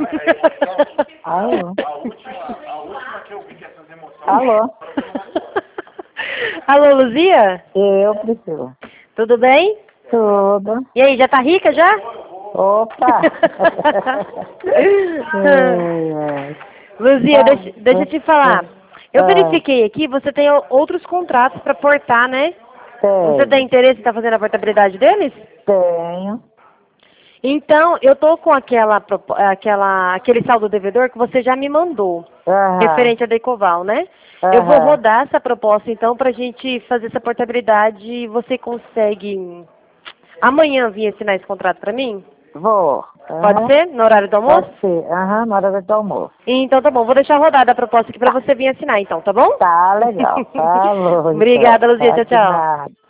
Alô? A última que eu vi que essas emoções... Alô? Alô, Luzia? Eu, Priscila. Tudo bem? Tudo. E aí, já tá rica já? Opa! Luzia, deixa eu te falar. Eu verifiquei aqui, você tem outros contratos para portar, né? Você tem interesse em estar fazendo a portabilidade deles? Tenho. Então, eu tô com aquele saldo devedor que você já me mandou, referente a Decoval, né? Eu vou rodar essa proposta, então, pra gente fazer essa portabilidade e você consegue amanhã vir assinar esse contrato pra mim? Vou. Pode ser? No horário do almoço? Pode ser. Na hora do almoço. Então tá bom, vou deixar rodada a proposta aqui pra você vir assinar, então, tá bom? Tá legal. Falou. Obrigada, Luzia. Tchau, Então. tchau. Nada.